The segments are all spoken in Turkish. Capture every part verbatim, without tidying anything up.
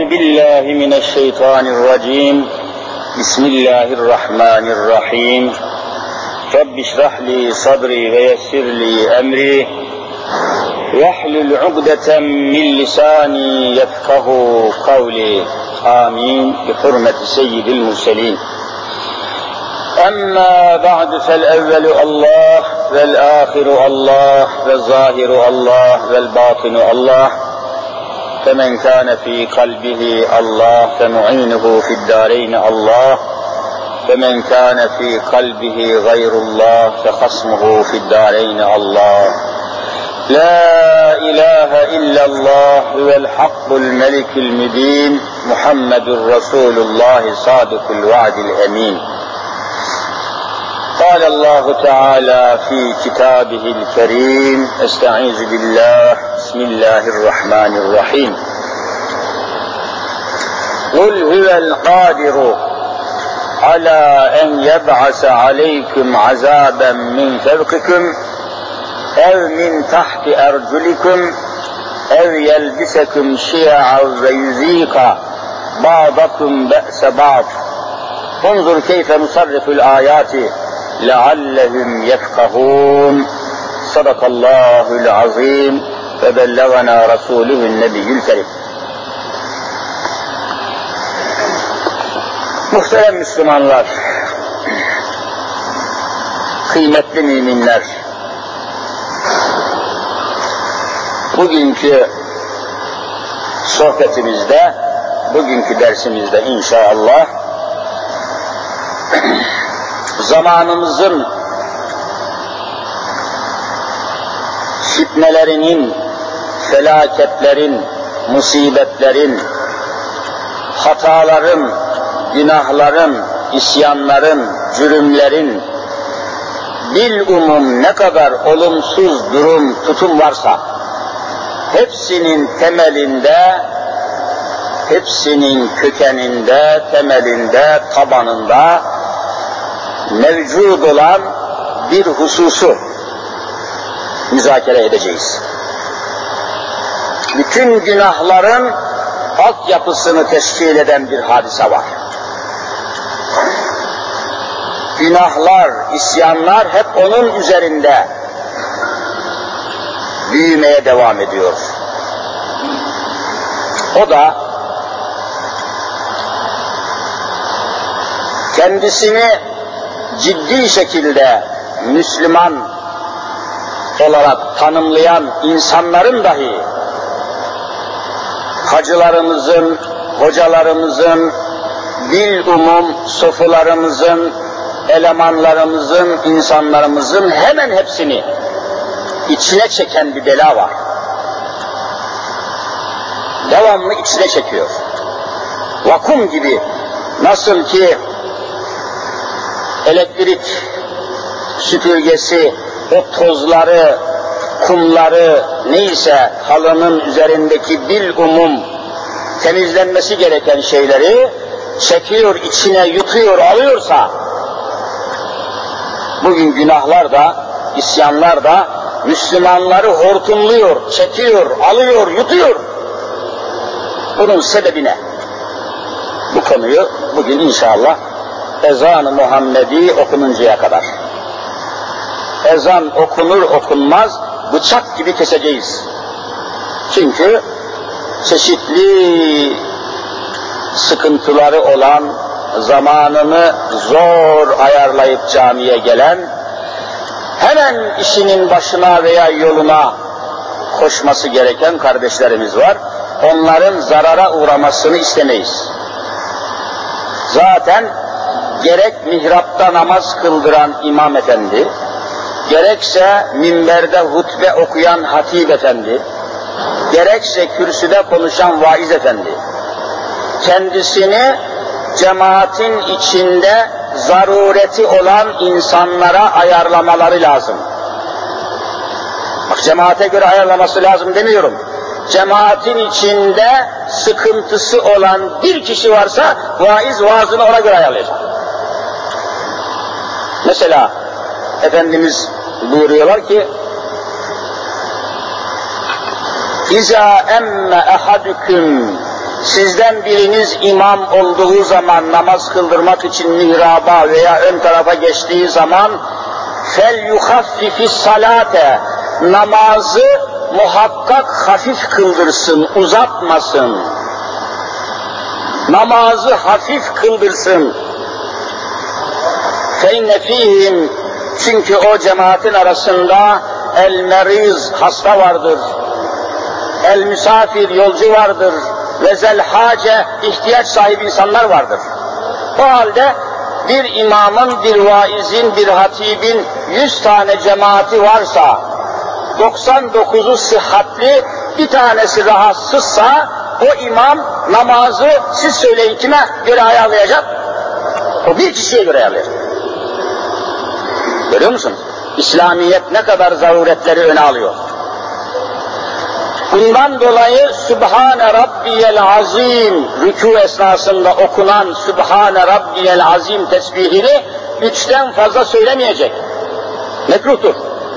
Euzu billahi mineşşeytanirracim. Bismillahirrahmanirrahim. Rabbi şrah li sadri ve yessir li emri. Vahlul ugdeten min lisani yefkahu kavli. Amin. Bi hurmeti seyyidil murselin. Amma ba'du fel evvelu Allah vel ahiru Allah ve zahiru Allah vel batinu Allah. فمن كان في قلبه الله فمعينه في الدارين الله فمن كان في قلبه غير الله فخصمه في الدارين الله لا إله إلا الله هو الحق الملك المبين محمد رسول الله صادق الوعد الأمين. قال الله تعالى في كتابه الكريم استعيذ بالله بسم الله الرحمن الرحيم قل هو القادر على أن يبعث عليكم عذابا من فوقكم أو من تحت أرجلكم أو يلبسكم شيعا ويذيق بعضكم بأس بعض انظر كيف نصرف الآيات لعلهم يفقهون. صدق الله العظيم ve bellagana Resulühün Nebiyyül Kerim. Muhterem Müslümanlar, kıymetli müminler, bugünkü sohbetimizde, bugünkü dersimizde inşallah zamanımızın fitnelerinin, felaketlerin, musibetlerin, hataların, günahların, isyanların, cürümlerin, bilumum ne kadar olumsuz durum, tutum varsa, hepsinin temelinde, hepsinin kökeninde, temelinde, tabanında mevcud olan bir hususu müzakere edeceğiz. Bütün günahların altyapısını teşkil eden bir hadise var. Günahlar, isyanlar hep onun üzerinde büyümeye devam ediyor. O da kendisini ciddi şekilde Müslüman olarak tanımlayan insanların dahi hacılarımızın, hocalarımızın, bilumum sofularımızın, elemanlarımızın, insanlarımızın hemen hepsini içine çeken bir bela var. Devamlı içine çekiyor. Vakum gibi, nasıl ki elektrik süpürgesi o tozları, kumları, neyse halının üzerindeki bilumum temizlenmesi gereken şeyleri çekiyor, içine yutuyor, alıyorsa, bugün günahlar da, isyanlar da Müslümanları hortumluyor, çekiyor, alıyor, yutuyor. Bunun sebebi ne? Bu konuyu bugün inşallah ezan-ı Muhammedi okununcaya kadar, ezan okunur okunmaz bıçak gibi keseceğiz. Çünkü çeşitli sıkıntıları olan, zamanını zor ayarlayıp camiye gelen, hemen işinin başına veya yoluna koşması gereken kardeşlerimiz var. Onların zarara uğramasını istemeyiz. Zaten gerek mihrapta namaz kıldıran imam efendi, gerekse minberde hutbe okuyan hatip efendi, gerekse kürsüde konuşan vaiz efendi, kendisini cemaatin içinde zarureti olan insanlara ayarlamaları lazım. Bak, cemaate göre ayarlaması lazım demiyorum. Cemaatin içinde sıkıntısı olan bir kişi varsa vaiz vaazını ona göre ayarlayacak. Mesela Efendimiz buyuruyorlar ki İza emme ahadukum Sizden biriniz imam olduğu zaman namaz kıldırmak için mihraba veya ön tarafa geçtiği zaman fel yuhaffifis salate, namazı muhakkak hafif kıldırsın, uzatmasın. Namazı hafif kıldırsın. فَاِنَّ ف۪يهِمْ, çünkü o cemaatin arasında el meriz, hasta vardır. El misafir, yolcu vardır. Ve zel hace, ihtiyaç sahibi insanlar vardır. O halde bir imamın, bir vaizin, bir hatibin yüz tane cemaati varsa, doksan dokuzu sıhhatli, bir tanesi rahatsızsa, o imam namazı siz söyleyin kime göre ayarlayacak? O bir kişiye göre ayarlayacak. Görüyor musunuz? İslamiyet ne kadar zaruretleri öne alıyor. Bundan dolayı Sübhane Rabbiyel Azim, rükû esnasında okunan Sübhane Rabbiyel Azim tesbihini üçten fazla söylemeyecek. Mekruhtur.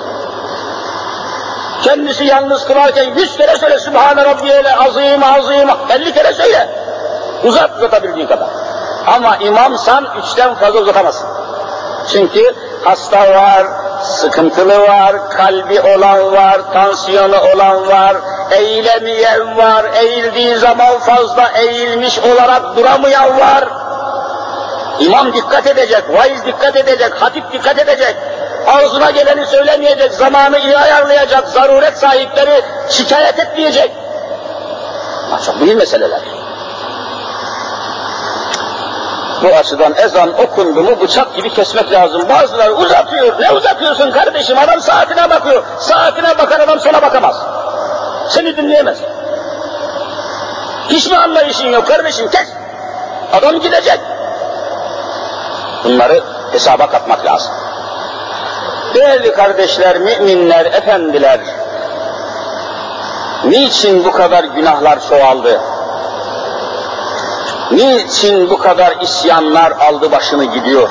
Kendisi yalnız kılarken yüz kere söyle Sübhane Rabbiyel Azim, Azim, elli kere söyle. Uzat uzatabildiğin kadar. Ama imamsan üçten fazla uzatamazsın. Çünkü hasta var, sıkıntılı var, kalbi olan var, tansiyonu olan var, eğilemeyen var, eğildiği zaman fazla eğilmiş olarak duramayan var. İmam dikkat edecek, vaiz dikkat edecek, hatip dikkat edecek, ağzına geleni söylemeyecek, zamanı iyi ayarlayacak, zaruret sahipleri şikayet etmeyecek. Bunlar çok mühim meseleler. Bu açıdan ezan okundu mu bıçak gibi kesmek lazım. Bazıları uzatıyor. Ne uzatıyorsun kardeşim? Adam saatine bakıyor. Saatine bakan adam sana bakamaz. Seni dinleyemez. Hiç mi anlayışın yok kardeşim? Kes. Adam gidecek. Bunları hesaba katmak lazım. Değerli kardeşler, müminler, efendiler, niçin bu kadar günahlar çoğaldı? Niçin bu kadar isyanlar aldı başını gidiyor?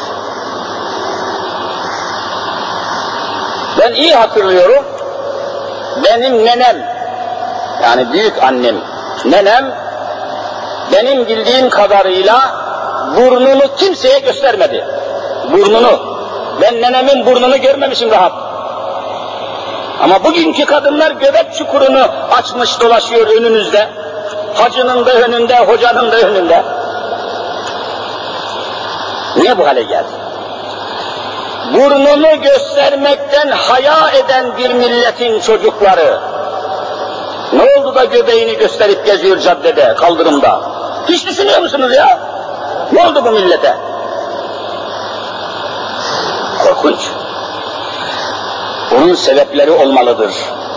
Ben iyi hatırlıyorum, benim nenem, yani büyük annem, nenem, benim bildiğim kadarıyla burnunu kimseye göstermedi. Burnunu. Ben nenemin burnunu görmemişim rahat. Ama bugünkü kadınlar göbek çukurunu açmış dolaşıyor önünüzde. Hacının da önünde, hocanın da önünde. Niye bu hale geldi? Burnunu göstermekten haya eden bir milletin çocukları. Ne oldu da göbeğini gösterip geziyor caddede, kaldırımda? Hiç düşünüyor musunuz ya? Ne oldu bu millete? Korkunç. Bunun sebepleri olmalıdır.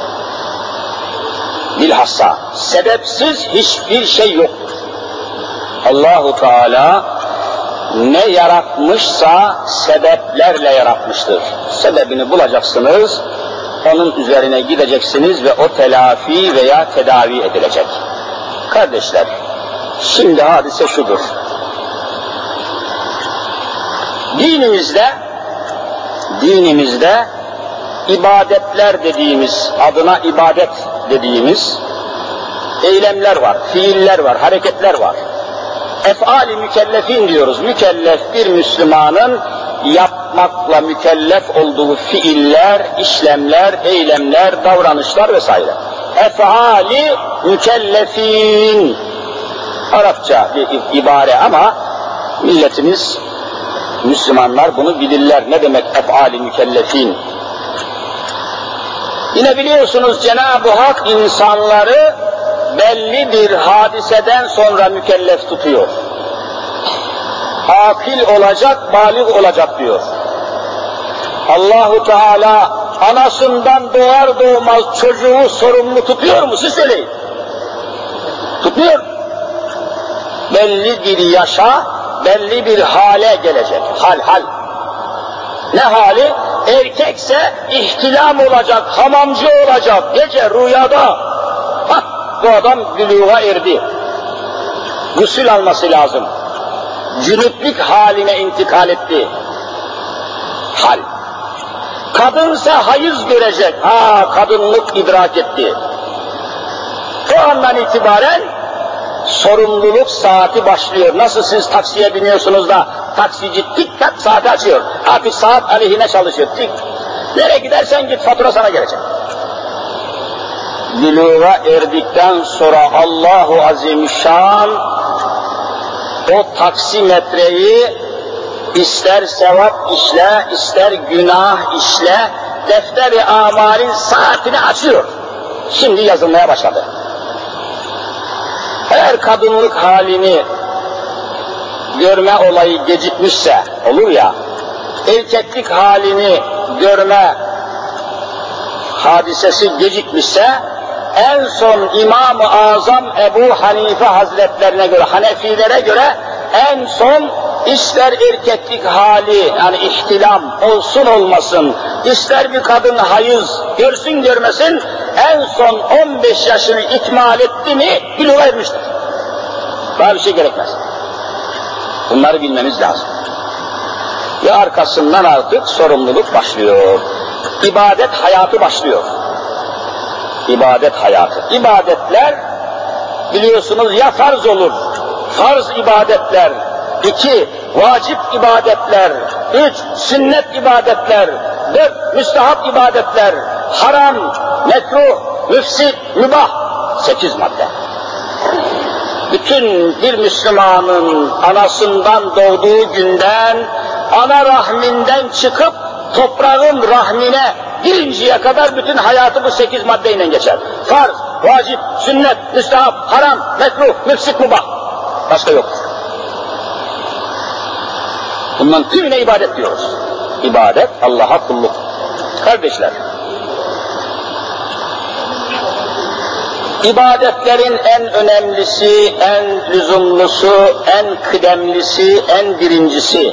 Bilhassa sebepsiz hiçbir şey yoktur. Allahu Teala ne yaratmışsa sebeplerle yaratmıştır. Sebebini bulacaksınız, onun üzerine gideceksiniz ve o telafi veya tedavi edilecek. Kardeşler, şimdi hadise şudur. Dinimizde, dinimizde ibadetler dediğimiz, adına ibadet dediğimiz eylemler var, fiiller var, hareketler var. Ef'al-i mükellefin diyoruz. Mükellef bir Müslümanın yapmakla mükellef olduğu fiiller, işlemler, eylemler, davranışlar vesaire. Ef'al-i mükellefin. Arapça bir ibare ama milletimiz, Müslümanlar bunu bilirler. Ne demek ef'al-i mükellefin? Yine biliyorsunuz Cenab-ı Hak insanları belli bir hadiseden sonra mükellef tutuyor. Akil olacak, balik olacak diyor. Allahu Teala anasından doğar doğmaz çocuğu sorumlu tutuyor mu? Siz söyleyin. Tutmuyor. Belli bir yaşa, belli bir hale gelecek. Hal hal. Ne hali? Erkekse ihtilam olacak, hamamcı olacak, gece rüyada. Hah, bu adam büluğa erdi. Gusül alması lazım. Cünüplük haline intikal etti. Hal. Kadınsa hayız görecek. Ha, kadınlık idrak etti. O andan itibaren sorumluluk saati başlıyor. Nasıl siz taksiye biniyorsunuz da taksici tik tak saati açıyor. Artık saat aleyhine çalışıyor. Tik. Nereye gidersen git, fatura sana gelecek. Buluğa erdikten sonra Allahu Azimüşşan o taksimetreyi ister sevap işle, ister günah işle, defteri amalin saatini açıyor. Şimdi yazılmaya başladı. Eğer kadınlık halini görme olayı gecikmişse, olur ya, erkeklik halini görme hadisesi gecikmişse, en son İmam-ı Azam Ebu Hanife Hazretlerine göre, Hanefilere göre en son ister erkeklik hali, yani ihtilam olsun olmasın, ister bir kadın hayız görsün görmesin, en son on beş yaşını ikmal etti mi buluğa ermiştir. Daha bir şey gerekmez. Bunları bilmemiz lazım. Ve arkasından artık sorumluluk başlıyor. İbadet hayatı başlıyor. İbadet hayatı. İbadetler biliyorsunuz ya farz olur, farz ibadetler, iki vacip ibadetler, üç sünnet ibadetler, dört müstahap ibadetler, haram, mekruh, müfsit, mübah, sekiz madde. Bütün bir Müslümanın anasından doğduğu günden, ana rahminden çıkıp toprağın rahmine girinceye kadar bütün hayatı bu sekiz maddeyle geçer. Farz, vacip, sünnet, müstahap, haram, mekruh, müfsit, mübah. Başka yok. Bundan tümüne ibadet diyoruz. İbadet, Allah'a kulluk. Kardeşler, ibadetlerin en önemlisi, en lüzumlusu, en kıdemlisi, en birincisi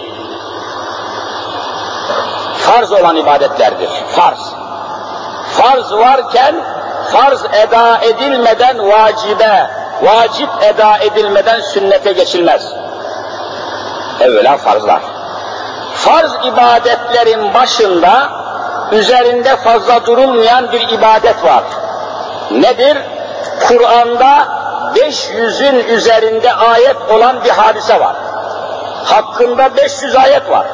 farz olan ibadetlerdir. Farz. Farz varken, farz eda edilmeden vacibe, vacip eda edilmeden sünnete geçilmez. Evvela farzlar. Farz ibadetlerin başında, üzerinde fazla durulmayan bir ibadet var. Nedir? Kur'an'da beş yüzün üzerinde ayet olan bir hadise var. Hakkında beş yüz ayet var.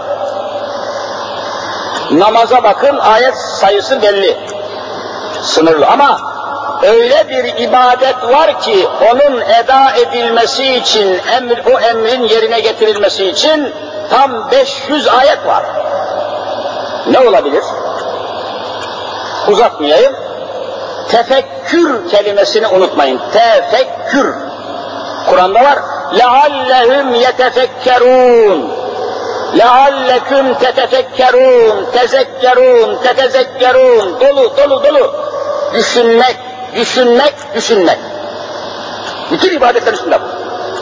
Namaza bakın, ayet sayısı belli. Sınırlı ama öyle bir ibadet var ki onun eda edilmesi için, emir, o emrin yerine getirilmesi için tam beş yüz ayet var. Ne olabilir? Uzatmayayım. Tefekkür kelimesini unutmayın. Tefekkür. Kur'an'da var. لَعَلَّهُمْ يَتَفَكَّرُونَ لَعَلَّكُمْ تَتَفَكَّرُونَ تَزَكَّرُونَ تَتَزَكَّرُونَ Dolu, dolu, dolu. Düşünmek, düşünmek, düşünmek. Bütün ibadetler üstünde bu.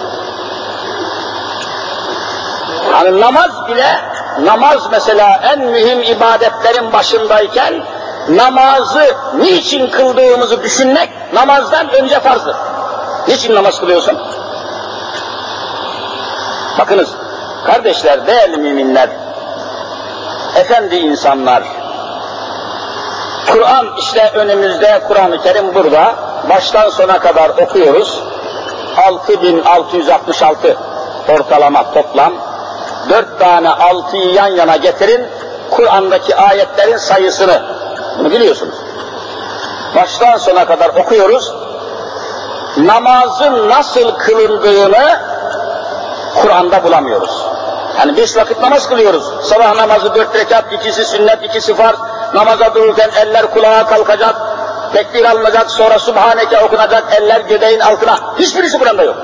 Yani namaz bile, namaz mesela en mühim ibadetlerin başındayken, namazı niçin kıldığımızı düşünmek, namazdan önce farzdır. Niçin namaz kılıyorsun? Bakınız, kardeşler, değerli müminler, efendi insanlar, Kur'an işte önümüzde, Kur'an-ı Kerim burada, baştan sona kadar okuyoruz. altı bin altı yüz altmış altı ortalama toplam, dört tane altıyı yan yana getirin, Kur'an'daki ayetlerin sayısını, bunu biliyorsunuz. Baştan sona kadar okuyoruz, namazın nasıl kılındığını Kur'an'da bulamıyoruz. Yani beş vakit namaz kılıyoruz. Sabah namazı dört rekat, ikisi sünnet, ikisi farz. Namaza dururken eller kulağa kalkacak, tekbir alınacak, sonra Subhaneke okunacak, eller göbeğin altına. Hiçbirisi Kur'an'da yok.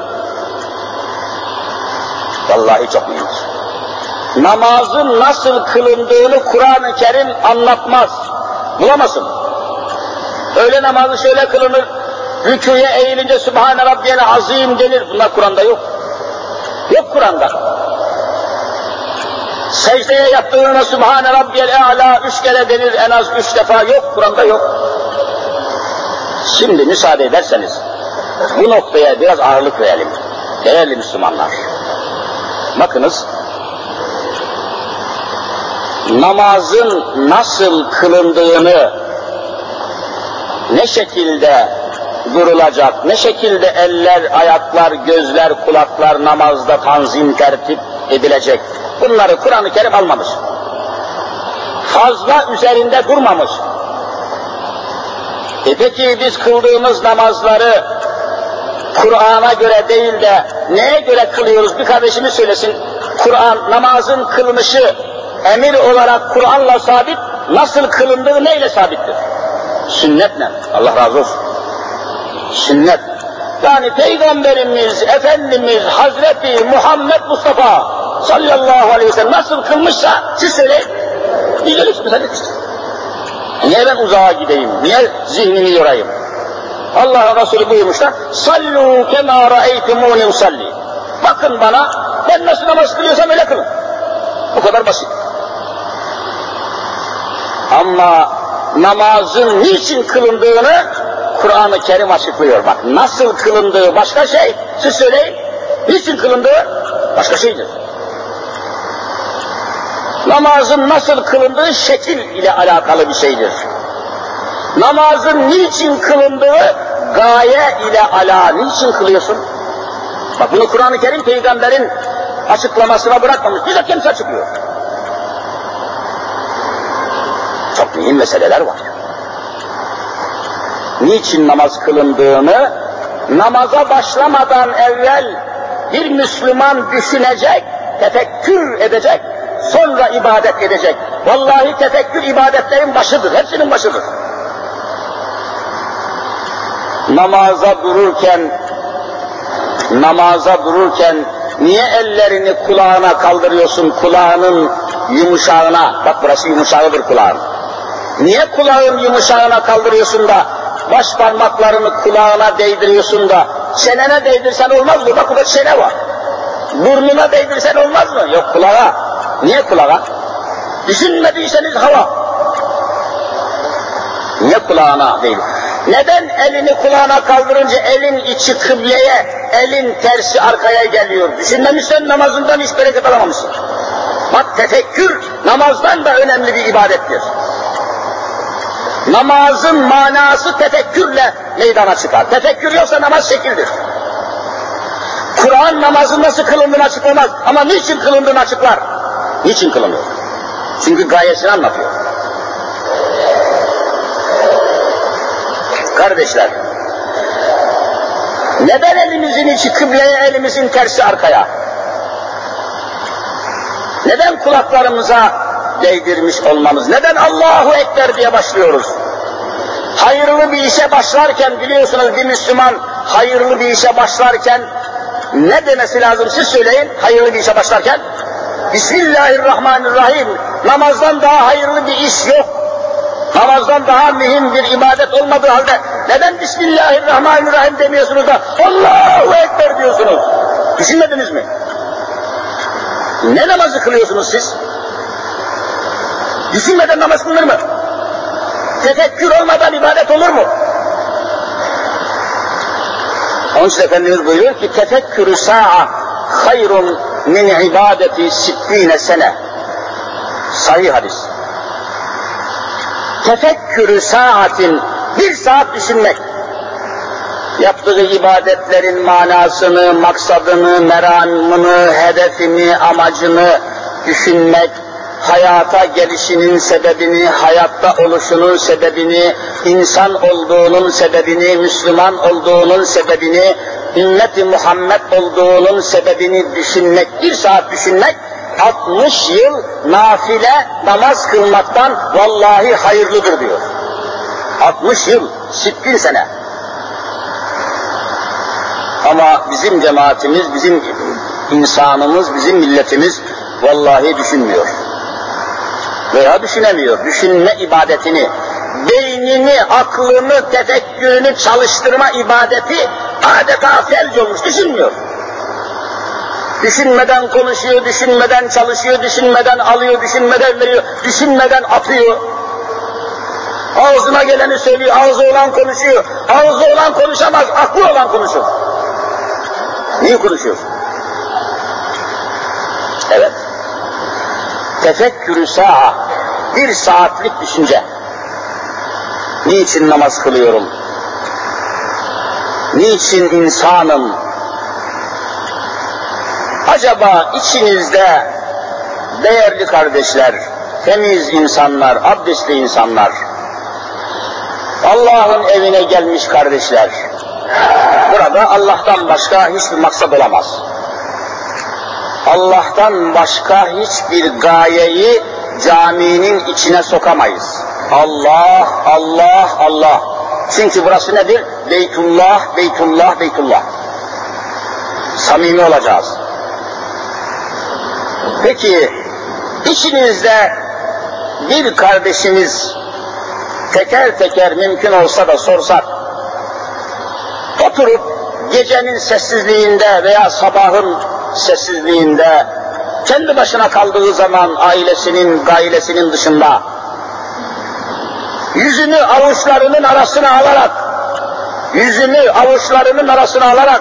Vallahi çok mühimdir. Namazın nasıl kılındığını Kur'an-ı Kerim anlatmaz. Bulamazsın. Öyle namazı şöyle kılınır, rükûye eğilince Sübhane Rabbiyel Azim denir. Bunlar Kur'an'da yok. Yok Kur'an'da. Secdeye yattığında Sübhane Rabbiyel A'la üç kere denir, en az üç defa. Yok, Kur'an'da yok. Şimdi müsaade ederseniz bu noktaya biraz ağırlık verelim. Değerli Müslümanlar. Bakınız, namazın nasıl kılındığını, ne şekilde durulacak, ne şekilde eller, ayaklar, gözler, kulaklar namazda tanzim, tertip edilecek. Bunları Kur'an-ı Kerim almamış. Fazla üzerinde durmamış. E peki biz kıldığımız namazları Kur'an'a göre değil de neye göre kılıyoruz? Bir kardeşimiz söylesin. Kur'an, namazın kılınışı emir olarak Kur'an'la sabit, nasıl kılındığı neyle sabittir? Sünnetle. Allah razı olsun. Sünnet. Yani Peygamberimiz, Efendimiz, Hazreti Muhammed Mustafa sallallahu aleyhi ve sellem nasıl kılmışsa siz söyleyin. Biz öyle müsaade edeceğiz. Niye ben uzağa gideyim? Niye zihnimi yorayım? Allah Resulü buyurmuşlar, sallu kema ra'eytumuni usalli. Bakın bana, ben nasıl namaz kılıyorsam öyle kılın. Bu kadar basit. Ama namazın niçin kılındığını Kur'an-ı Kerim açıklıyor. Bak, nasıl kılındığı başka şey, siz söyleyin. Niçin kılındığı başka şeydir. Namazın nasıl kılındığı şekil ile alakalı bir şeydir. Namazın niçin kılındığı gaye ile ala, niçin kılıyorsun? Bak bunu Kur'an-ı Kerim Peygamber'in açıklamasına bırakmamış, bize kendisi açıklıyor. Çok mühim meseleler var. Niçin namaz kılındığını, namaza başlamadan evvel bir Müslüman düşünecek, tefekkür edecek, sonra ibadet edecek. Vallahi tefekkür ibadetlerin başıdır, hepsinin başıdır. Namaza dururken, namaza dururken niye ellerini kulağına kaldırıyorsun, kulağının yumuşağına? Bak burası yumuşağıdır kulağın. Niye kulağın yumuşağına kaldırıyorsun da baş parmaklarını kulağına değdiriyorsun da çenene değdirsen olmaz mı? Bak burada çene var. Burnuna değdirsen olmaz mı? Yok, kulağa. Niye kulağa? Düşünmediyseniz hava. Niye kulağına değil? Neden elini kulağına kaldırınca elin içi kıbleye, elin tersi arkaya geliyor? Düşünmemişsen namazından hiç bereket alamamışsın. Bak tefekkür namazdan da önemli bir ibadettir. Namazın manası tefekkürle meydana çıkar. Tefekkür yoksa namaz şekildir. Kur'an namazın nasıl kılındığını açıklamaz ama niçin kılındığını açıklar. Niçin kılınıyor? Çünkü gayesini anlatıyor. Kardeşler, neden elimizin içi kıbleye, elimizin tersi arkaya? Neden kulaklarımıza değdirmiş olmamız? Neden Allahu Ekber diye başlıyoruz? Hayırlı bir işe başlarken, biliyorsunuz bir Müslüman hayırlı bir işe başlarken ne demesi lazım? Siz söyleyin, hayırlı bir işe başlarken. Bismillahirrahmanirrahim. Namazdan daha hayırlı bir iş yok. Namazdan daha mühim bir ibadet olmadığı halde neden Bismillahirrahmanirrahim demiyorsunuz da Allahu Ekber diyorsunuz? Düşünmediniz mi? Ne namazı kılıyorsunuz siz? Düşünmeden namaz kılınır mı? Tefekkür olmadan ibadet olur mu? Onun için Efendimiz buyuruyor ki tefekkürü sa'a hayrun min ibadeti sittine sene. Sahih hadis. Tefekkürü saatin, bir saat düşünmek. Yaptığı ibadetlerin manasını, maksadını, meramını, hedefini, amacını düşünmek, hayata gelişinin sebebini, hayatta oluşunun sebebini, insan olduğunun sebebini, Müslüman olduğunun sebebini, ümmet-i Muhammed olduğunun sebebini düşünmek, bir saat düşünmek, altmış yıl nafile namaz kılmaktan vallahi hayırlıdır diyor. altmış yıl, sittin sene. Ama bizim cemaatimiz, bizim insanımız, bizim milletimiz vallahi düşünmüyor. Veya düşünemiyor. Düşünme ibadetini, beynini, aklını, tefekkürünü çalıştırma ibadeti adeta felç olmuş, düşünmüyor. Düşünmeden konuşuyor, düşünmeden çalışıyor, düşünmeden alıyor, düşünmeden veriyor, düşünmeden atıyor. Ağzına geleni söylüyor, ağzı olan konuşuyor. Ağzı olan konuşamaz, aklı olan konuşur. Niye konuşuyorsun? Evet. Tefekkürü sa'a, bir saatlik düşünce. Niçin namaz kılıyorum? Niçin insanım? Acaba içinizde değerli kardeşler, temiz insanlar, abdestli insanlar, Allah'ın evine gelmiş kardeşler, burada Allah'tan başka hiçbir maksat olamaz. Allah'tan başka hiçbir gayeyi caminin içine sokamayız. Allah, Allah, Allah. Çünkü burası nedir? Beytullah, Beytullah, Beytullah. Samimi olacağız. Peki, içinizde bir kardeşimiz teker teker mümkün olsa da sorsak, oturup gecenin sessizliğinde veya sabahın sessizliğinde, kendi başına kaldığı zaman ailesinin, gailesinin dışında, yüzünü avuçlarının arasına alarak, yüzünü avuçlarının arasına alarak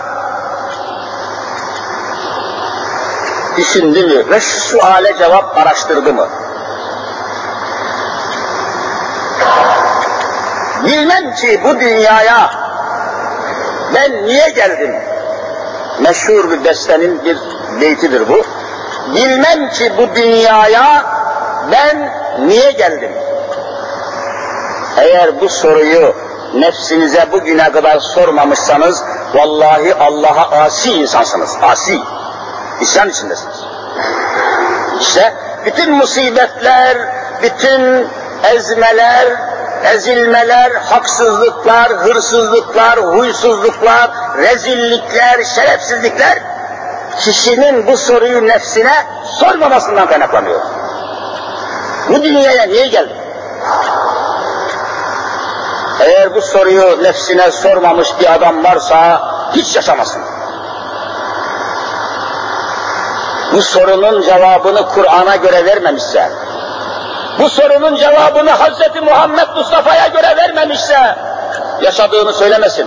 düşündü mü ve şu suale cevap araştırdı mı? Bilmem ki bu dünyaya ben niye geldim? Meşhur bir bestenin bir beytidir bu. Bilmem ki bu dünyaya ben niye geldim? Eğer bu soruyu nefsinize bugüne kadar sormamışsanız, vallahi Allah'a asi insansınız, asi. İsyan içindesiniz. İşte bütün musibetler, bütün ezmeler, ezilmeler, haksızlıklar, hırsızlıklar, huysuzluklar, rezillikler, şerefsizlikler, kişinin bu soruyu nefsine sormamasından kaynaklanıyor. Bu dünyaya niye geldin? Eğer bu soruyu nefsine sormamış bir adam varsa hiç yaşamasın. Bu sorunun cevabını Kur'an'a göre vermemişse, bu sorunun cevabını Hazreti Muhammed Mustafa'ya göre vermemişse, yaşadığını söylemesin.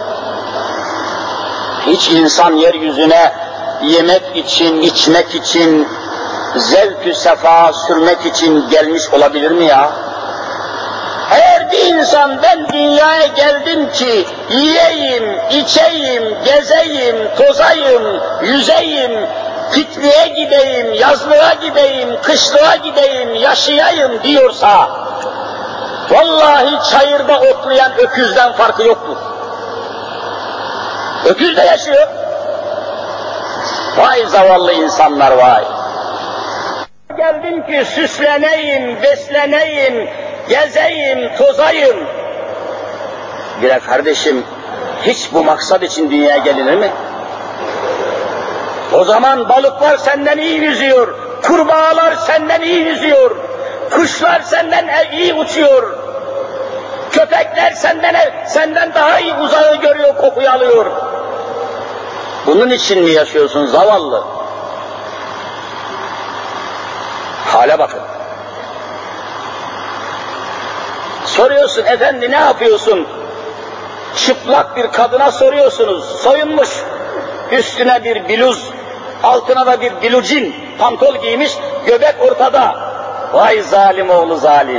Hiç insan yeryüzüne yemek için, içmek için, zevk-ü sefa sürmek için gelmiş olabilir mi ya? Eğer bir insan ben dünyaya geldim ki yiyeyim, içeyim, gezeyim, tozayım, yüzeyim, pikniğe gideyim, yazlığa gideyim, kışlığa gideyim, yaşayayım diyorsa, vallahi çayırda otlayan öküzden farkı yoktur. Öküz de yaşıyor. Vay zavallı insanlar vay. Geldim ki süsleneyim, besleneyim, gezeyim, tozayım. Bire kardeşim, hiç bu maksat için dünyaya gelinir mi? O zaman balıklar senden iyi yüzüyor, kurbağalar senden iyi yüzüyor, kuşlar senden iyi uçuyor, köpekler senden senden daha iyi uzağı görüyor, kokuyu alıyor. Bunun için mi yaşıyorsun zavallı? Hale bakın. Soruyorsun, efendi ne yapıyorsun? Çıplak bir kadına soruyorsunuz, soyunmuş, üstüne bir bluz, altına da bir bilucin, pantol giymiş, göbek ortada. Vay zalim oğlu zalim.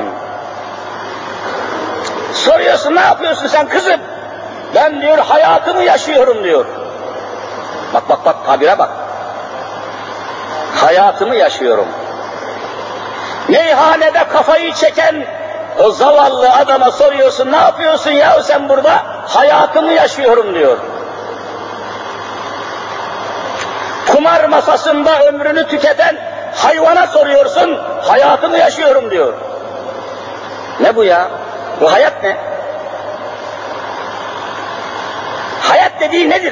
Soruyorsun, ne yapıyorsun sen kızım? Ben diyor, hayatımı yaşıyorum diyor. Bak bak bak, tabire bak. Hayatımı yaşıyorum. Meyhanede kafayı çeken o zavallı adama soruyorsun, ne yapıyorsun ya sen burada? Hayatımı yaşıyorum diyor. Kumar masasında ömrünü tüketen hayvana soruyorsun, hayatımı yaşıyorum diyor. Ne bu ya? Bu hayat ne? Hayat dediği nedir?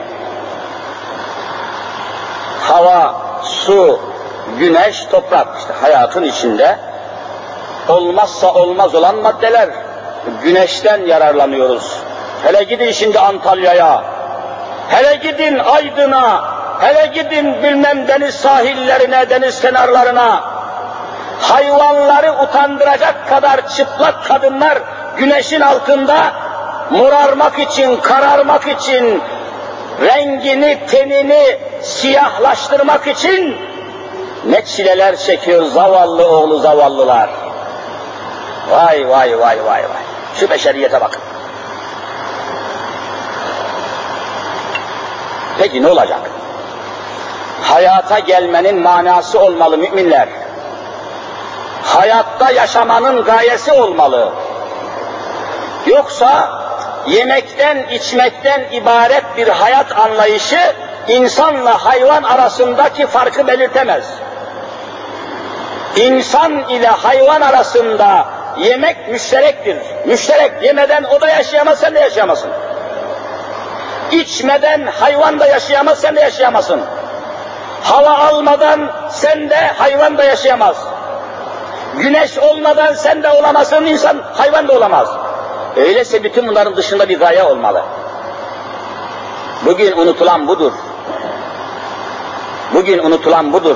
Hava, su, güneş, toprak, işte hayatın içinde olmazsa olmaz olan maddeler. Güneşten yararlanıyoruz. Hele gidin şimdi Antalya'ya, hele gidin Aydın'a, hele gidin bilmem deniz sahillerine, deniz kenarlarına. Hayvanları utandıracak kadar çıplak kadınlar güneşin altında morarmak için, kararmak için, rengini, tenini siyahlaştırmak için ne çileler çekiyor zavallı oğlu zavallılar. Vay vay vay vay vay. Şu beşeriyete bakın. Peki ne olacak? Hayata gelmenin manası olmalı müminler. Hayatta yaşamanın gayesi olmalı. Yoksa yemekten, içmekten ibaret bir hayat anlayışı insanla hayvan arasındaki farkı belirtemez. İnsan ile hayvan arasında yemek müşterektir. Müşterek, yemeden o da yaşayamaz, sen de yaşayamazsın. İçmeden hayvan da yaşayamaz, sen de yaşayamazsın. Hava almadan sen de, hayvan da yaşayamaz. Güneş olmadan sen de olamazsın, insan, hayvan da olamaz. Öyleyse bütün bunların dışında bir gaye olmalı. Bugün unutulan budur. Bugün unutulan budur.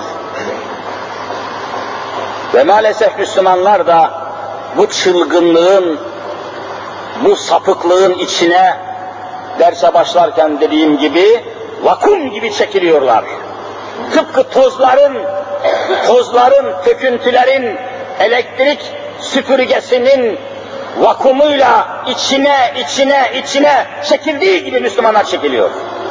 Ve maalesef Müslümanlar da bu çılgınlığın, bu sapıklığın içine derse başlarken dediğim gibi vakum gibi çekiliyorlar. Tıpkı tozların, tozların, döküntülerin, elektrik süpürgesinin vakumuyla içine, içine, içine çekildiği gibi Müslümanlar çekiliyor.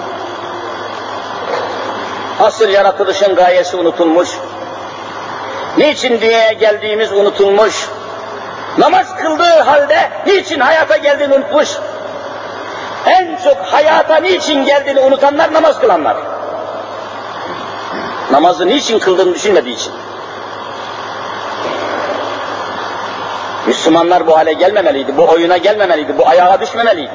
Asıl yaratılışın gayesi unutulmuş. Niçin dünyaya geldiğimiz unutulmuş. Namaz kıldığı halde niçin hayata geldiğini unutmuş. En çok hayata niçin geldiğini unutanlar namaz kılanlar. Namazı niçin kıldığını düşünmediği için. Müslümanlar bu hale gelmemeliydi, bu oyuna gelmemeliydi, bu ayağa düşmemeliydi.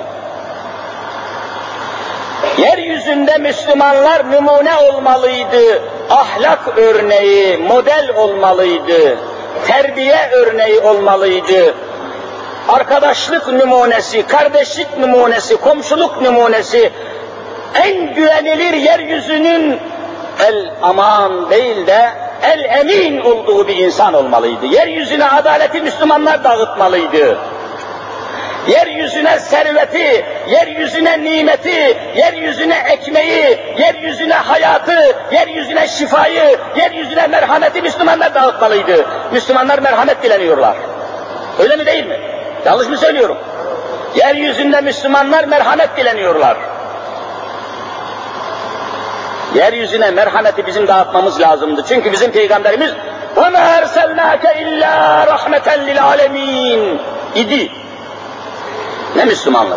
Yeryüzünde Müslümanlar numune olmalıydı, ahlak örneği, model olmalıydı, terbiye örneği olmalıydı. Arkadaşlık numunesi, kardeşlik numunesi, komşuluk numunesi, en güvenilir yeryüzünün el aman değil de el emin olduğu bir insan olmalıydı. Yeryüzüne adaleti Müslümanlar dağıtmalıydı. Yeryüzüne serveti, yeryüzüne nimeti, yeryüzüne ekmeği, yeryüzüne hayatı, yeryüzüne şifayı, yeryüzüne merhameti Müslümanlar dağıtmalıydı. Müslümanlar merhamet dileniyorlar. Öyle mi değil mi? Yanlış mı söylüyorum? Yeryüzünde Müslümanlar merhamet dileniyorlar. Yeryüzüne merhameti bizim dağıtmamız lazımdı. Çünkü bizim Peygamberimiz وَمَا اَرْسَلْنَاكَ اِلَّا رَحْمَةً لِلْعَالَمِينَ idi. Ne Müslümanlığı?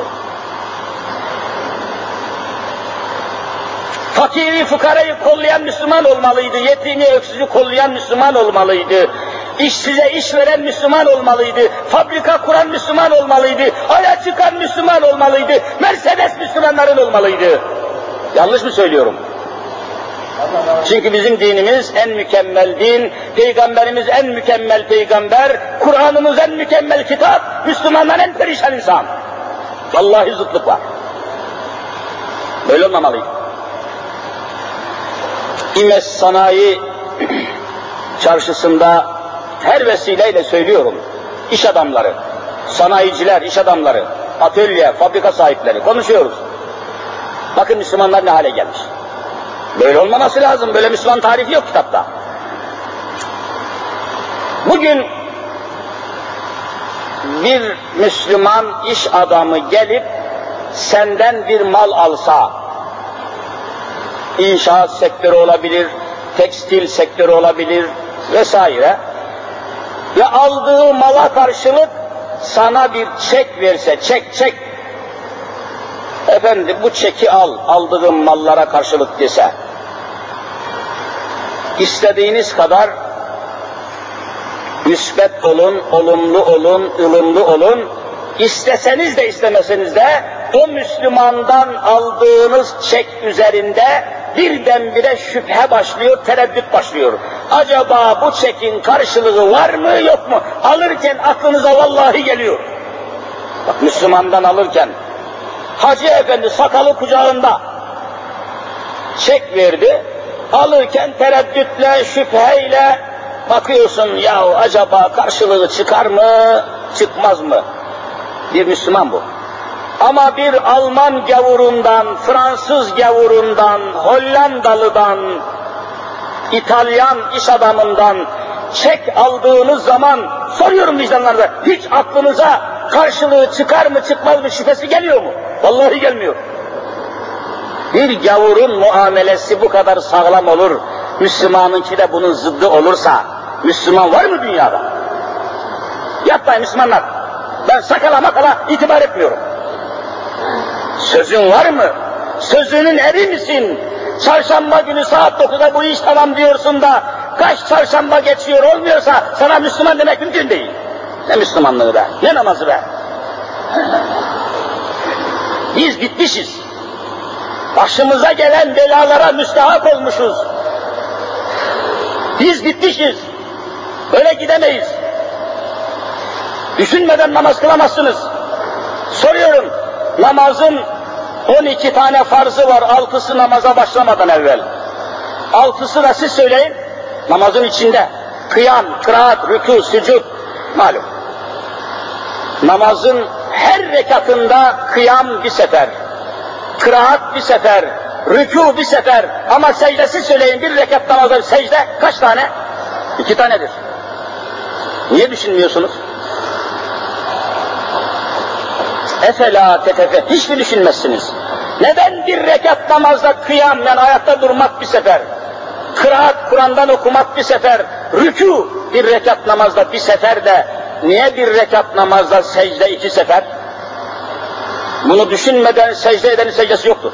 Fakiri, fukarayı kollayan Müslüman olmalıydı. Yetimi, öksüzü kollayan Müslüman olmalıydı. İşsize iş veren Müslüman olmalıydı. Fabrika kuran Müslüman olmalıydı. Aya çıkan Müslüman olmalıydı. Mercedes Müslümanların olmalıydı. Yanlış mı söylüyorum? Çünkü bizim dinimiz en mükemmel din, Peygamberimiz en mükemmel peygamber, Kur'an'ımız en mükemmel kitap, Müslümanlar en perişan insan. Vallahi zıtlık var. Böyle olmamalıydı. İmes Sanayi Çarşısı'nda her vesileyle söylüyorum, iş adamları, sanayiciler, iş adamları, atölye, fabrika sahipleri konuşuyoruz. Bakın Müslümanlar ne hale gelmiş. Böyle olmaması lazım, böyle Müslüman tarifi yok kitapta. Bugün bir Müslüman iş adamı gelip senden bir mal alsa, inşaat sektörü olabilir, tekstil sektörü olabilir vesaire ve aldığı mala karşılık sana bir çek verse, çek çek, efendim bu çeki al, aldığım mallara karşılık dese, istediğiniz kadar müsbet olun, olumlu olun, ılımlı olun, isteseniz de istemeseniz de o Müslümandan aldığınız çek üzerinde birdenbire şüphe başlıyor, tereddüt başlıyor. Acaba bu çekin karşılığı var mı yok mu? Alırken aklınıza vallahi geliyor. Bak Müslümandan alırken, Hacı Efendi sakalı kucağında çek verdi, alırken tereddütle, şüpheyle bakıyorsun, ya acaba karşılığı çıkar mı, çıkmaz mı? Bir Müslüman bu. Ama bir Alman gavurundan, Fransız gavurundan, Hollandalıdan, İtalyan iş adamından çek aldığınız zaman soruyorum vicdanlarda, hiç aklınıza karşılığı çıkar mı çıkmaz mı şüphesi geliyor mu? Vallahi gelmiyor. bir gavurun muamelesi bu kadar sağlam olur, Müslümanınki de bunun zıddı olursa, Müslüman var mı dünyada? Yapmayın Müslümanlar. Ben sakala makala itibar etmiyorum. Sözün var mı? Sözünün eri misin? Çarşamba günü saat dokuzda bu iş tamam diyorsun da, kaç çarşamba geçiyor olmuyorsa, sana Müslüman demek mümkün değil. Ne Müslümanlığı be, ne namazı be? Biz bitmişiz. Başımıza gelen belalara müstahak olmuşuz. Biz bitmişiz. Böyle gidemeyiz. Düşünmeden namaz kılamazsınız. Soruyorum, namazın on iki tane farzı var, altısı namaza başlamadan evvel. Altısı da siz söyleyin, namazın içinde. Kıyam, kıraat, rükû, sücud, malum. Namazın her rekatında kıyam bir sefer, kıraat bir sefer, rükû bir sefer, ama secdesi söyleyin, bir rekat namazda secde kaç tane? İki tanedir. Niye düşünmüyorsunuz? Efela tetefe, hiç mi düşünmezsiniz? Neden bir rekat namazda kıyam, yani ayakta durmak bir sefer, kıraat, Kur'an'dan okumak bir sefer, rükû bir rekat namazda bir sefer de, niye bir rekat namazda secde iki sefer? Bunu düşünmeden secde edenin secdesi yoktur.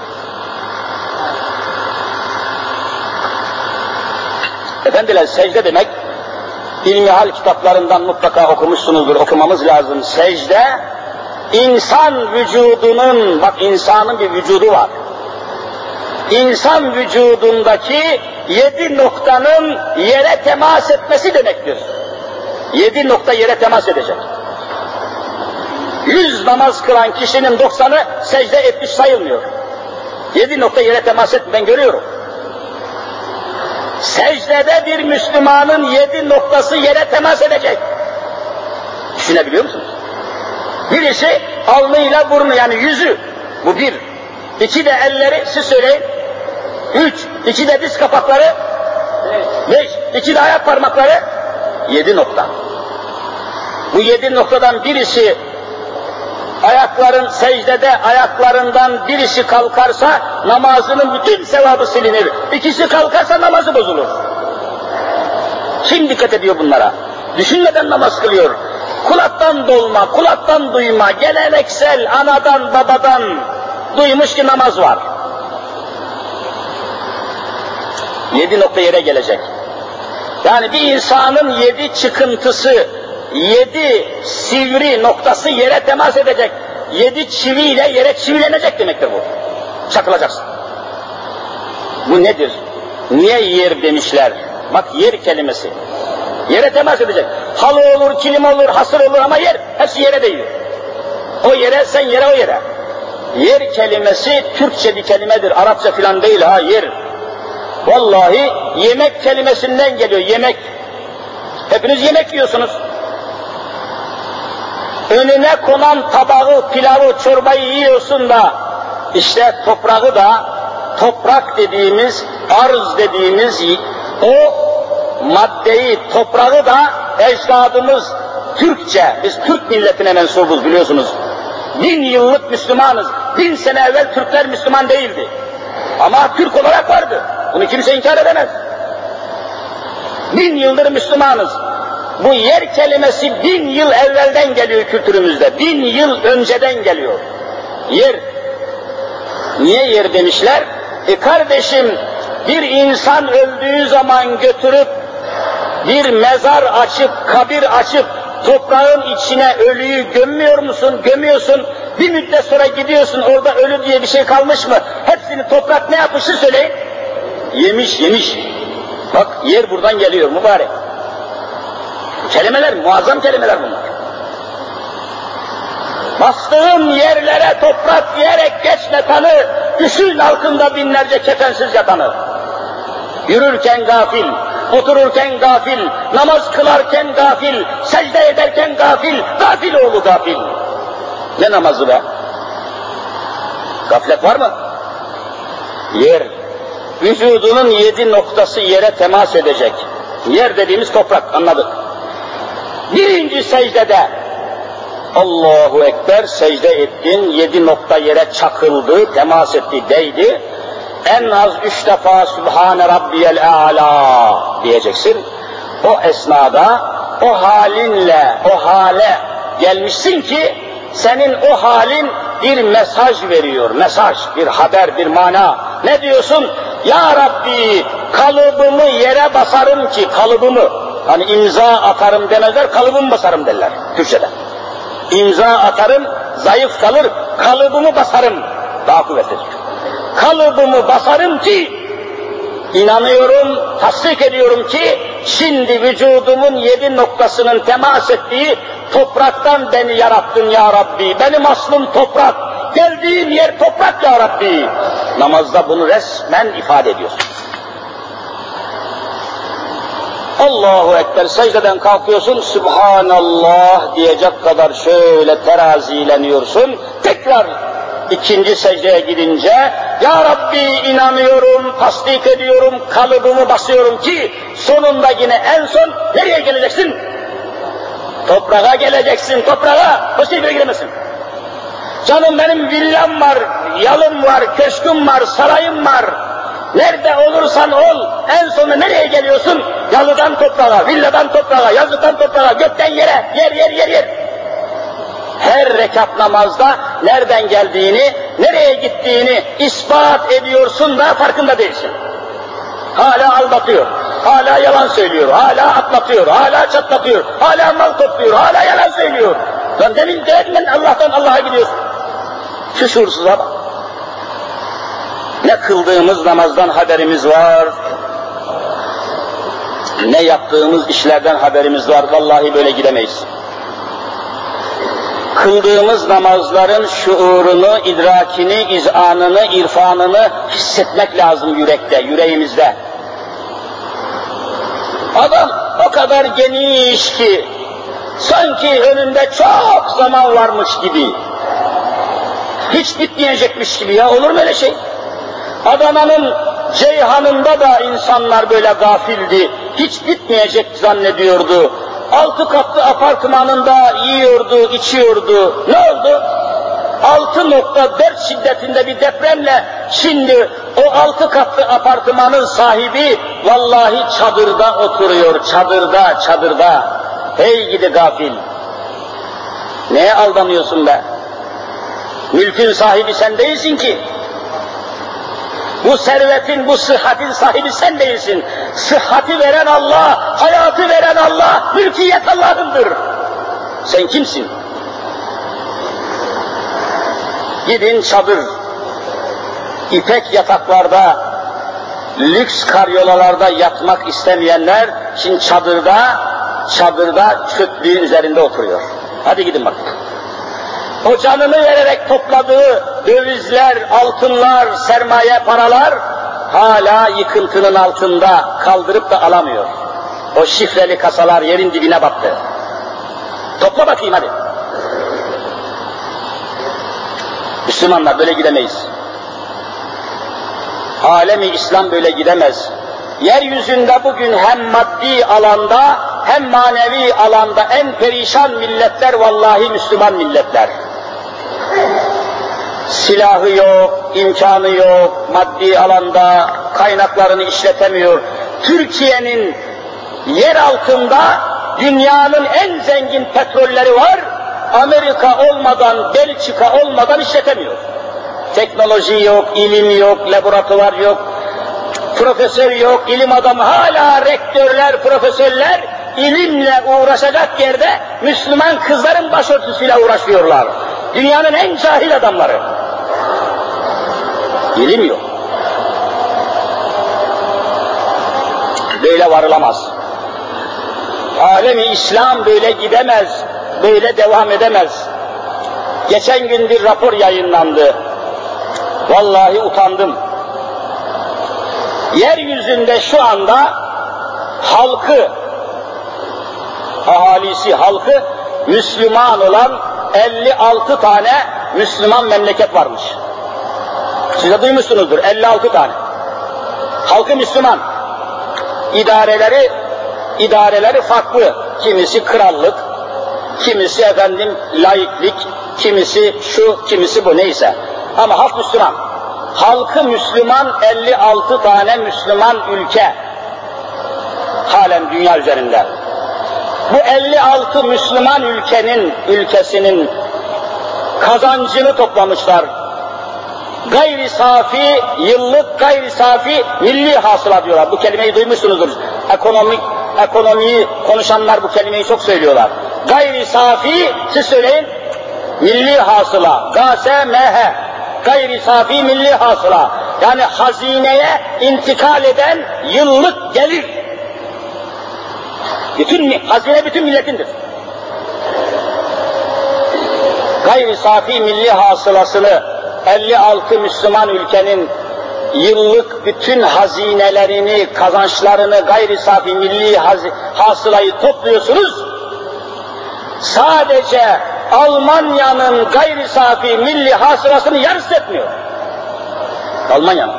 Efendiler, secde demek, ilmihal kitaplarından mutlaka okumuşsunuzdur, okumamız lazım. Secde, insan vücudunun, bak insanın bir vücudu var. İnsan vücudundaki yedi noktanın yere temas etmesi demektir. Yedi nokta yere temas edecek. Yüz namaz kılan kişinin doksanı secde etmiş sayılmıyor. Yedi nokta yere temas et, ben görüyorum. Secdede bir Müslümanın yedi noktası yere temas edecek. Düşünebiliyor musunuz? Birisi alnıyla burnu, yani yüzü, bu bir. İki de elleri, siz söyleyin. Üç, iki de diz kapakları. Beş, iki de ayak parmakları. Yedi nokta. Bu yedi noktadan birisi, ayakların secdede ayaklarından birisi kalkarsa namazının bütün sevabı silinir. İkisi kalkarsa namazı bozulur. Kim dikkat ediyor bunlara? Düşünmeden namaz kılıyor. Kulaktan dolma, kulaktan duyma, geleneksel anadan babadan duymuş ki namaz var. Yedi nokta yere gelecek. Yani bir insanın yedi çıkıntısı, yedi sivri noktası yere temas edecek. Yedi çiviyle yere çivilenecek demektir bu. Çakılacaksın. Bu nedir? Niye yer demişler? Bak, yer kelimesi. Yere temas edecek. Halı olur, kilim olur, hasır olur ama yer. Hepsi yere değiyor. O yere, sen yere, o yere. Yer kelimesi Türkçe bir kelimedir. Arapça filan değil ha, yer. Vallahi yemek kelimesinden geliyor, yemek. Hepiniz yemek yiyorsunuz. Önüne konan tabağı, pilavı, çorbayı yiyorsun da, işte toprağı da, toprak dediğimiz, arz dediğimiz o maddeyi, toprağı da ecdadımız Türkçe, biz Türk milletine mensubuz biliyorsunuz. Bin yıllık Müslümanız, bin sene evvel Türkler Müslüman değildi. Ama Türk olarak vardı, bunu kimse inkar edemez. Bin yıldır Müslümanız. Bu yer kelimesi bin yıl evvelden geliyor kültürümüzde, bin yıl önceden geliyor. Yer. Niye yer demişler? E kardeşim, bir insan öldüğü zaman götürüp bir mezar açıp, kabir açıp toprağın içine ölüyü gömmüyor musun? Gömüyorsun. Bir müddet sonra gidiyorsun, orada ölü diye bir şey kalmış mı? Hepsini toprak ne yapmışı söyleyin. Yemiş, yemiş. Bak, yer buradan geliyor mübarek. Kelimeler, muazzam kelimeler bunlar. Bastığın yerlere toprak diyerek geçme tanı, düşün altında binlerce kefensiz yatanı. Yürürken gafil, otururken gafil, namaz kılarken gafil, secde ederken gafil, gafil oğlu gafil. Ne namazı be? Gaflet var mı? Yer. Vücudunun yedi noktası yere temas edecek. Yer dediğimiz toprak, anladık. Birinci secdede Allahu Ekber, secde ettin, yedi nokta yere çakıldı, temas etti, değdi. En az üç defa Sübhane Rabbiyel A'la diyeceksin. O esnada, o halinle, o hale gelmişsin ki, senin o halin bir mesaj veriyor, mesaj, bir haber, bir mana. Ne diyorsun? Ya Rabbi, kalıbımı yere basarım ki, kalıbımı, hani imza atarım demezler, kalıbımı basarım derler Türkçe'de. İmza atarım, zayıf kalır, kalıbımı basarım, daha kuvvetlidir. Kalıbımı basarım ki, inanıyorum, tasdik ediyorum ki, şimdi vücudumun yedi noktasının temas ettiği topraktan beni yarattın ya Rabbi. Benim aslım toprak, geldiğim yer toprak ya Rabbi. Namazda bunu resmen ifade ediyorsun. Allahu Ekber, secdeden kalkıyorsun, Subhanallah diyecek kadar şöyle terazileniyorsun. Tekrar ikinci secdeye gidince, Ya Rabbi inanıyorum, tasdik ediyorum, kalıbımı basıyorum ki, sonunda yine en son nereye geleceksin? Toprağa geleceksin, toprağa, başka yere giremezsin. Canım benim villam var, yalım var, köşküm var, sarayım var. Nerede olursan ol, en sonunda nereye geliyorsun? Yalıdan toprağa, villadan toprağa, yazlıktan toprağa, gökten yere, yer yer yer yer. Her rekat namazda nereden geldiğini, nereye gittiğini ispat ediyorsun da farkında değilsin. Hala aldatıyor, hala yalan söylüyor, hala atlatıyor, hala çatlatıyor, hala mal topluyor, hala yalan söylüyor. Lan demin demin Allah'tan Allah'a gidiyorsun. Şu şuursuzluğa bak. Ne kıldığımız namazdan haberimiz var, ne yaptığımız işlerden haberimiz var. Vallahi böyle gidemeyiz. Kıldığımız namazların şuurunu, idrakini, izanını, irfanını hissetmek lazım yürekte, yüreğimizde. Adam o kadar geniş ki, sanki önünde çok zaman varmış gibi, hiç bitmeyecekmiş gibi. Ya olur mu öyle şey? Adana'nın Ceyhan'ında da insanlar böyle gafildi, hiç bitmeyecek zannediyordu. Altı katlı apartmanında yiyordu, içiyordu. Ne oldu? Altı nokta dört şiddetinde bir depremle şimdi o altı katlı apartmanın sahibi vallahi çadırda oturuyor, çadırda, çadırda. Hey gidi gafil! Neye aldanıyorsun be? Mülkün sahibi sen değilsin ki. Bu servetin, bu sıhhatin sahibi sen değilsin. Sıhhati veren Allah, hayatı veren Allah, mülkiyet Allah'ındır. Sen kimsin? Gidin çadır, ipek yataklarda, lüks karyolalarda yatmak istemeyenler, şimdi çadırda, çadırda çöplüğün üzerinde oturuyor. Hadi gidin bakın. O canını vererek topladığı dövizler, altınlar, sermaye, paralar hala yıkıntının altında, kaldırıp da alamıyor. O şifreli kasalar yerin dibine battı. Topla bakayım hadi. Müslümanlar böyle gidemeyiz. Alemi İslam böyle gidemez. Yeryüzünde bugün hem maddi alanda hem manevi alanda en perişan milletler vallahi Müslüman milletler. Silahı yok, imkanı yok, maddi alanda kaynaklarını işletemiyor. Türkiye'nin yer altında dünyanın en zengin petrolleri var, Amerika olmadan, Belçika olmadan işletemiyor. Teknoloji yok, ilim yok, laboratuvar yok, profesör yok, ilim adamı, hala rektörler, profesörler ilimle uğraşacak yerde Müslüman kızların başörtüsüyle uğraşıyorlar. Dünyanın en cahil adamları. İlim yok. Böyle varılamaz. Alemi İslam böyle gidemez, böyle devam edemez. Geçen gün bir rapor yayınlandı. Vallahi utandım. Yeryüzünde şu anda halkı, ahalisi, halkı Müslüman olan elli altı tane Müslüman memleket varmış. Siz de duymuşsunuzdur, elli altı tane. Halkı Müslüman. İdareleri, idareleri farklı. Kimisi krallık, Kimisi efendim laiklik, kimisi şu, kimisi bu, neyse. Ama halk Müslüman. Halkı Müslüman elli altı tane Müslüman ülke halen dünya üzerinde. Bu elli altı Müslüman ülkenin, ülkesinin kazancını toplamışlar. Gayri safi, yıllık gayri safi milli hasıla diyorlar. Bu kelimeyi duymuşsunuzdur. Ekonomik, ekonomiyi konuşanlar bu kelimeyi çok söylüyorlar. Gayri safi, siz söyleyin, milli hasıla, G S M H, gayri safi milli hasıla. Yani hazineye intikal eden yıllık gelir. Bütün, hazine bütün milletindir. Gayri safi milli hasılasını elli altı Müslüman ülkenin yıllık bütün hazinelerini, kazançlarını, gayri safi milli hasılayı topluyorsunuz. Sadece Almanya'nın gayri safi milli hasılasını yarısı etmiyor. Almanya'nın.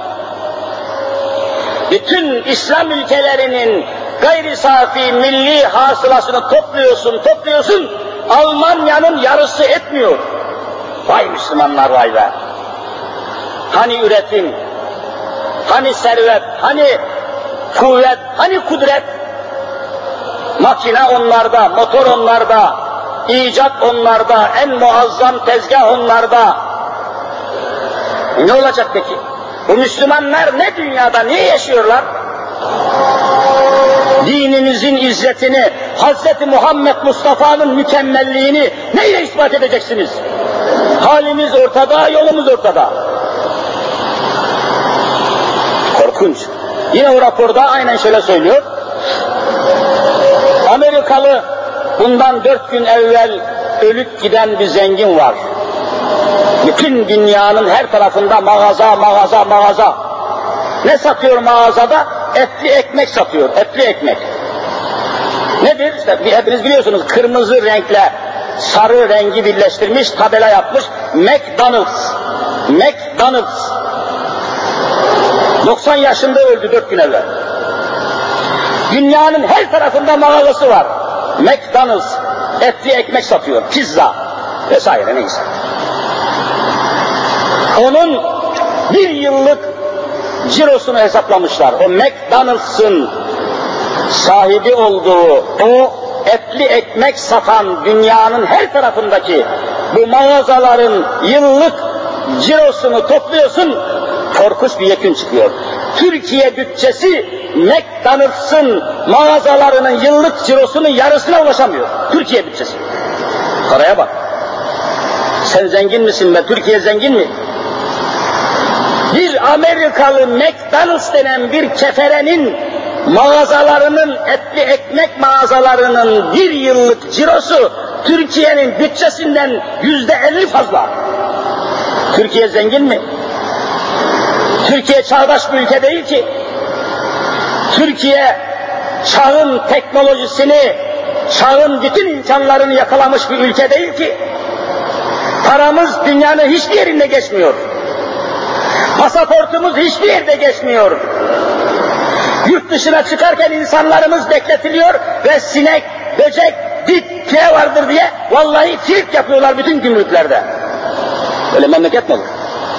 Bütün İslam ülkelerinin gayri safi milli hasılasını topluyorsun, topluyorsun, Almanya'nın yarısı etmiyor. Vay Müslümanlar, vay be! Hani üretim, hani servet, hani kuvvet, hani kudret? Makine onlarda, motor onlarda, icat onlarda, en muazzam tezgah onlarda. Ne olacak peki? Bu Müslümanlar ne dünyada, niye yaşıyorlar? Dinimizin izzetini, Hazreti Muhammed Mustafa'nın mükemmelliğini neyle ispat edeceksiniz? Halimiz ortada, yolumuz ortada. Korkunç. Yine o raporda aynen şöyle söylüyor. Amerikalı bundan dört gün evvel ölüp giden bir zengin var. Bütün dünyanın her tarafında mağaza, mağaza, mağaza. Ne satıyor mağazada? Etli ekmek satıyor, etli ekmek. Nedir? İşte hepiniz biliyorsunuz, kırmızı renkle sarı rengi birleştirmiş, tabela yapmış, McDonald's. McDonald's. doksan yaşında öldü dört gün evvel. Dünyanın her tarafında mağazası var. McDonald's etli ekmek satıyor, pizza vesaire, neyse. Onun bir yıllık cirosunu hesaplamışlar. O McDonald's'ın sahibi olduğu o etli ekmek satan dünyanın her tarafındaki bu mağazaların yıllık cirosunu topluyorsun, korkunç bir yekün çıkıyor. Türkiye bütçesi McDonald's'ın mağazalarının yıllık cirosunun yarısına ulaşamıyor. Türkiye bütçesi. Paraya bak. Sen zengin misin be? Türkiye zengin mi? Bir Amerikalı McDonald's denen bir keferenin mağazalarının, etli ekmek mağazalarının bir yıllık cirosu Türkiye'nin bütçesinden yüzde elli fazla. Türkiye zengin mi? Türkiye çağdaş bir ülke değil ki. Türkiye çağın teknolojisini, çağın bütün imkanlarını yakalamış bir ülke değil ki. Paramız dünyanın hiçbir yerinde geçmiyor. Pasaportumuz hiçbir yerde geçmiyor. Yurt dışına çıkarken insanlarımız bekletiliyor ve sinek, böcek, bit, pire vardır diye vallahi trik yapıyorlar bütün gümrüklerde. Öyle memleket mi olur?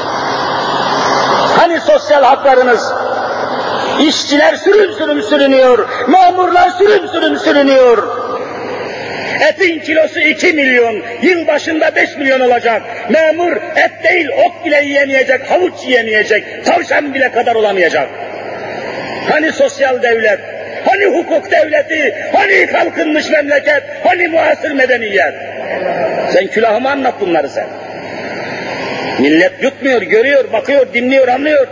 Hani sosyal haklarınız? İşçiler sürüm sürüm sürünüyor, memurlar sürüm sürüm sürünüyor. Etin kilosu iki milyon, yıl başında beş milyon olacak. Memur et değil, ot bile yiyemeyecek, havuç yiyemeyecek, tavşan bile kadar olamayacak. Hani sosyal devlet, hani hukuk devleti, hani kalkınmış memleket, hani muasır medeniyet? Sen külahıma anlat bunları sen. Millet yutmuyor, görüyor, bakıyor, dinliyor, anlıyor.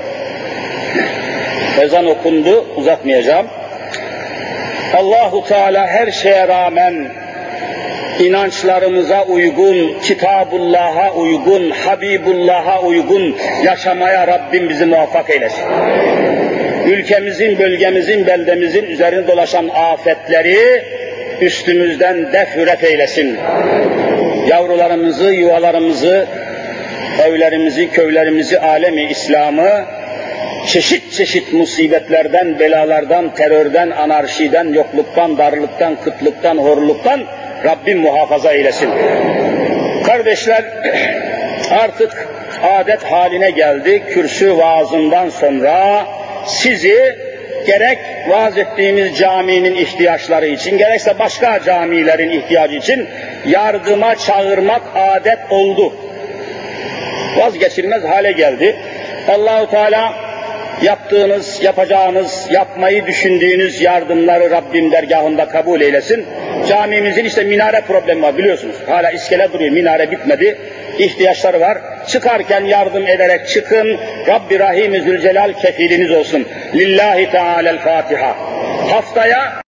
Ezan okundu, uzatmayacağım. Allahu Teala her şeye rağmen inançlarımıza uygun, Kitabullah'a uygun, Habibullah'a uygun yaşamaya Rabbim bizi muvaffak eylesin. Ülkemizin, bölgemizin, beldemizin üzerinde dolaşan afetleri üstümüzden defüref eylesin. Yavrularımızı, yuvalarımızı, evlerimizi, köylerimizi, alemi İslam'ı çeşit çeşit musibetlerden, belalardan, terörden, anarşiden, yokluktan, darlıktan, kıtlıktan, horluktan Rabbim muhafaza eylesin. Kardeşler, artık adet haline geldi. Kürsü vaazından sonra sizi gerek vaaz ettiğimiz caminin ihtiyaçları için, gerekse başka camilerin ihtiyacı için yardıma çağırmak adet oldu. Vazgeçilmez hale geldi. Allah-u Teala yaptığınız, yapacağınız, yapmayı düşündüğünüz yardımları Rabbim dergahında kabul eylesin. Camimizin işte minare problemi var biliyorsunuz. Hala iskele duruyor, minare bitmedi. İhtiyaçları var. Çıkarken yardım ederek çıkın. Rabbi Rahim-i Zülcelal kefiliniz olsun. Lillahi Teala'l-Fatiha. Haftaya